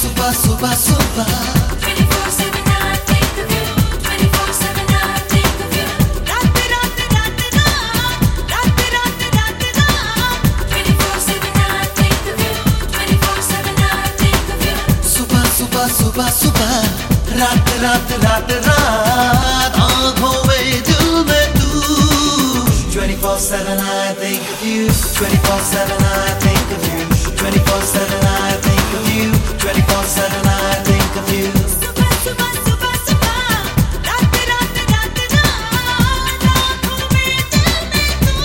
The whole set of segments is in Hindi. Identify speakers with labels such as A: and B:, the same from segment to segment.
A: सुबह सुबह सुबह
B: 24/7 I think of you. 24/7 I think of you. रात रात रात रात रात रात रात 24/7 I think of you. 24/7 I think of you.
A: सुबह सुबह सुबह सुबह रात रात रात रात आँखों में दिल में तू 24/7 I think of you. 24/7 I think of you. 24/7 I think of you. 24/7 I think of you.
B: सुबह सुबह सुबह सुबह रात रात रात रात आँखों में दिल में तू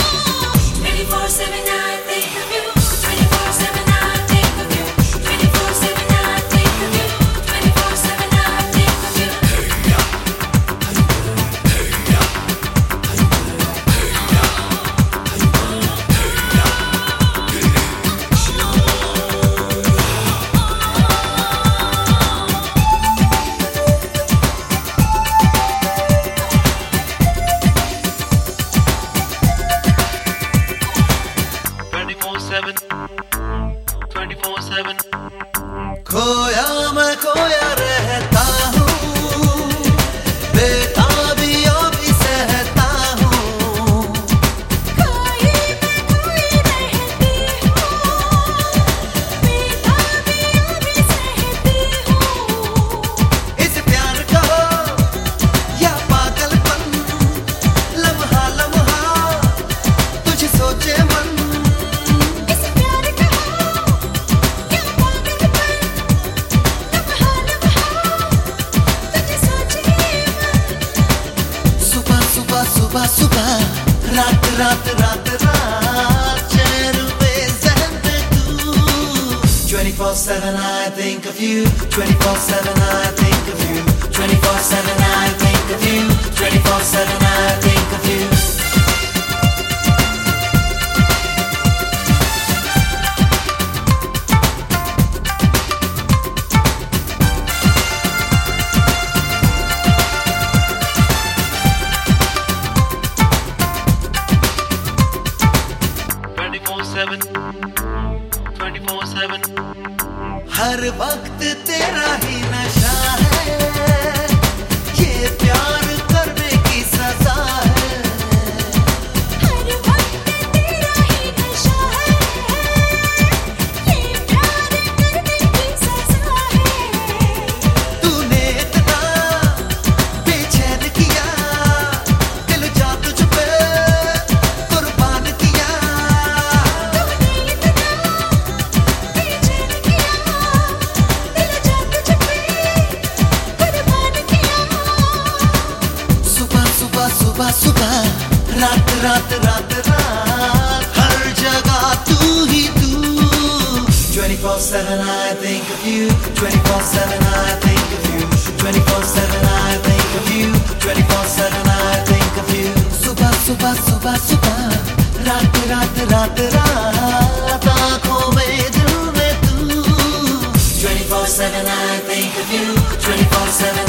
B: 24/7 I think of you. 24/7 I think of you. 24/7 I think of you. 24/7 I think of you.
A: खोया मैं खोया रहता हूँ बेताबियों भी सहता हूँ
B: खोई मैं खोई रहती हूँ बेताबियों भी सहती हूँ
A: इस प्यार का हो या पागलपन लम्हा लम्हा तुझे सोचे मन
B: इस प्यार का हो या पागलपन लम्हा लम्हा तुझे सोचे मन
A: सुबह सुबह सुबह सुबह रात रात रात रात चैन में ज़हन में तू 24/7 I think of you. 24/7 I think of you. 24/7 I think of you. 24/7 I think of you. हर वक्त तेरा ही नशा है ये प्यार करने की सजा है
B: हर वक्त तेरा ही नशा है ये प्यार करने की सजा है
A: तूने इतना बेचैन किया दिल जा तुझ पे कुर्बान किया
B: तूने इतना बेचैन किया दिल जा तुझ पे कुर्बान किया
A: सुबह सुबह सुबह सुबह रात रात रात रात हर जगह तू ही तू 24/7 I think of you. 24/7 I think of you. 24/7 I think of you. 24/7 I think of you. सुबह सुबह सुबह सुबह रात रात रात रात आँखों में दिल में तू 24/7 I think of you. 24/7